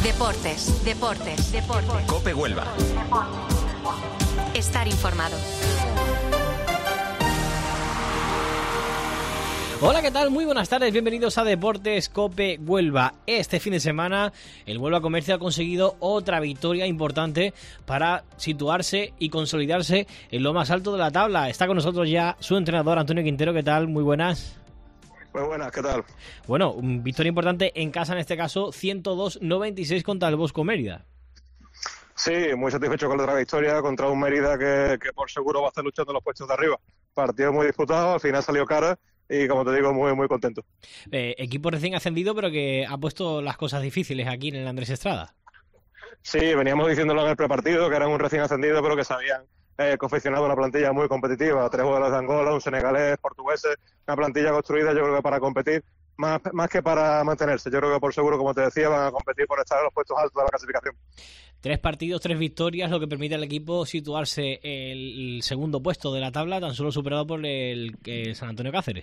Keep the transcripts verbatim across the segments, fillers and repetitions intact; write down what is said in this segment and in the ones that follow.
Deportes, deportes, deportes. COPE Huelva. Estar informado. Hola, ¿qué tal? Muy buenas tardes, bienvenidos a Deportes COPE Huelva. Este fin de semana el Huelva Comercio ha conseguido otra victoria importante para situarse y consolidarse en lo más alto de la tabla. Está con nosotros ya su entrenador Antonio Quintero. ¿Qué tal? Muy buenas. Muy buenas, ¿qué tal? Bueno, victoria importante en casa en este caso, ciento dos noventa y seis contra el Bosco Mérida. Sí, muy satisfecho con la otra victoria contra un Mérida que, que por seguro va a estar luchando en los puestos de arriba. Partido muy disputado, al final salió cara y, como te digo, muy muy contento. Eh, equipo recién ascendido, pero que ha puesto las cosas difíciles aquí en el Andrés Estrada. Sí, veníamos diciéndolo en el prepartido, que eran un recién ascendido, pero que se habían eh, confeccionado una plantilla muy competitiva. Tres jugadores de Angola, un senegalés, portugueses, una plantilla construida, yo creo que para competir, más, más que para mantenerse. Yo creo que por seguro, como te decía, van a competir por estar en los puestos altos de la clasificación. Tres partidos, tres victorias, lo que permite al equipo situarse el segundo puesto de la tabla, tan solo superado por el, el San Antonio Cáceres.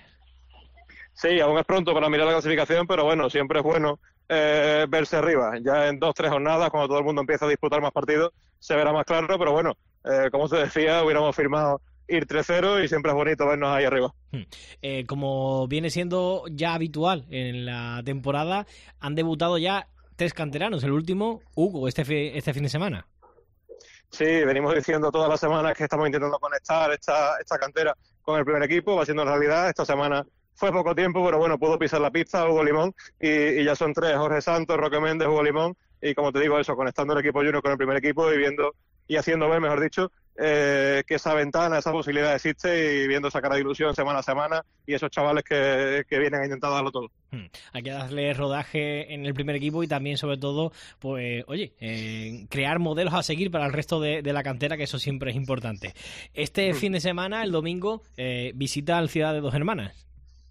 Sí, aún es pronto para mirar la clasificación, pero bueno, siempre es bueno eh, verse arriba. Ya en dos, tres jornadas, cuando todo el mundo empieza a disputar más partidos, se verá más claro, pero bueno, eh, como te decía, hubiéramos firmado ir tres cero y siempre es bonito vernos ahí arriba. Eh, como viene siendo ya habitual en la temporada, han debutado ya tres canteranos, el último, Hugo, este, fi- este fin de semana. Sí, venimos diciendo todas las semanas que estamos intentando conectar esta, esta cantera con el primer equipo, va siendo realidad. Esta semana fue poco tiempo, pero bueno, pudo pisar la pista Hugo Limón y, y ya son tres, Jorge Santos, Roque Méndez, Hugo Limón, y como te digo eso, conectando el equipo junior con el primer equipo y viendo y haciendo ver, mejor dicho, eh, que esa ventana, esa posibilidad existe y viendo esa cara de ilusión semana a semana y esos chavales que, que vienen a intentar darlo todo. Hmm. Hay que darle rodaje en el primer equipo y también, sobre todo, pues, oye, eh, crear modelos a seguir para el resto de, de la cantera, que eso siempre es importante. Este hmm. fin de semana, el domingo, eh, visita al Ciudad de Dos Hermanas.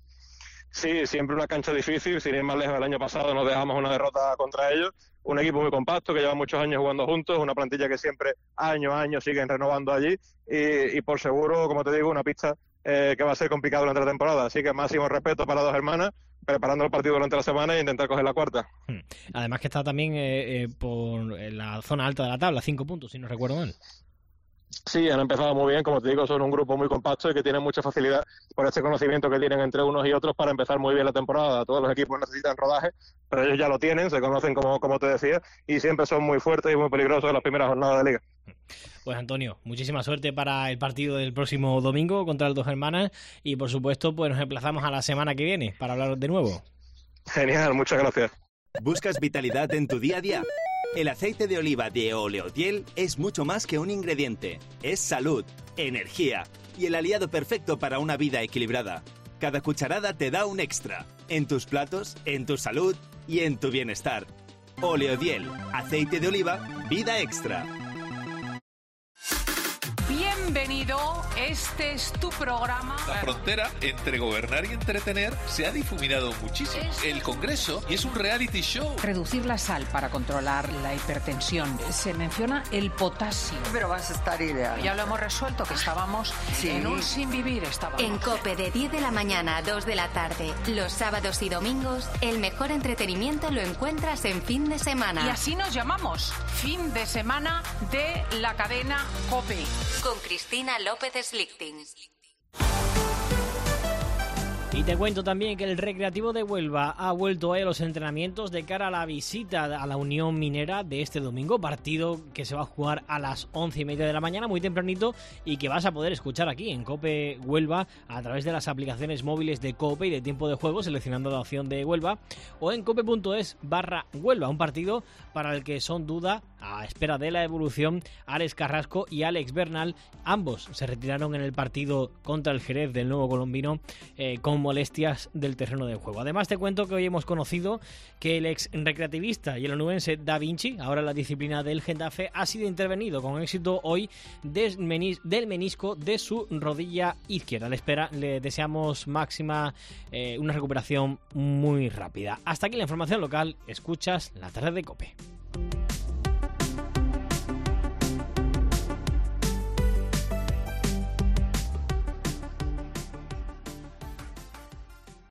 Sí, siempre una cancha difícil, sin ir más lejos, el año pasado nos dejamos una derrota contra ellos, un equipo muy compacto que lleva muchos años jugando juntos, una plantilla que siempre año a año siguen renovando allí y, y por seguro, como te digo, una pista eh, que va a ser complicada durante la temporada, así que máximo respeto para Dos Hermanas, preparando el partido durante la semana e intentar coger la cuarta. Además que está también eh, eh, por la zona alta de la tabla, cinco puntos, si no recuerdo mal. Sí, han empezado muy bien, como te digo, son un grupo muy compacto y que tienen mucha facilidad por este conocimiento que tienen entre unos y otros para empezar muy bien la temporada. Todos los equipos necesitan rodaje, pero ellos ya lo tienen, se conocen como, como te decía, y siempre son muy fuertes y muy peligrosos en las primeras jornadas de liga. Pues Antonio, muchísima suerte para el partido del próximo domingo contra el Dos Hermanas y por supuesto pues nos emplazamos a la semana que viene para hablar de nuevo. Genial, muchas gracias. ¿Buscas vitalidad en tu día a día? El aceite de oliva de Oleodiel es mucho más que un ingrediente. Es salud, energía y el aliado perfecto para una vida equilibrada. Cada cucharada te da un extra. En tus platos, en tu salud y en tu bienestar. Oleodiel, aceite de oliva, vida extra. Bienvenido, este es tu programa. La frontera entre gobernar y entretener se ha difuminado muchísimo. Es... El Congreso es un reality show. Reducir la sal para controlar la hipertensión. Se menciona el potasio. Pero vas a estar ideal. Ya lo hemos resuelto, que estábamos sí. en un sin vivir. Estábamos. En COPE de diez de la mañana a dos de la tarde, los sábados y domingos, el mejor entretenimiento lo encuentras en fin de semana. Y así nos llamamos, fin de semana de la cadena COPE. Con Cristina López Slichting. Y te cuento también que el Recreativo de Huelva ha vuelto hoy a los entrenamientos de cara a la visita a la Unión Minera de este domingo, partido que se va a jugar a las once y media de la mañana, muy tempranito, y que vas a poder escuchar aquí en COPE Huelva a través de las aplicaciones móviles de COPE y de Tiempo de Juego, seleccionando la opción de Huelva, o en cope.es barra Huelva, un partido para el que son duda, a espera de la evolución, Alex Carrasco y Alex Bernal. Ambos se retiraron en el partido contra el Jerez del nuevo colombino eh, con molestias del terreno de juego. Además te cuento que hoy hemos conocido que el ex recreativista y el onubense Da Vinci, ahora en la disciplina del Getafe, ha sido intervenido con éxito hoy del, menis- del menisco de su rodilla izquierda. Le, espera, le deseamos máxima eh, una recuperación muy rápida. Hasta aquí la información local. Escuchas La Tarde de COPE.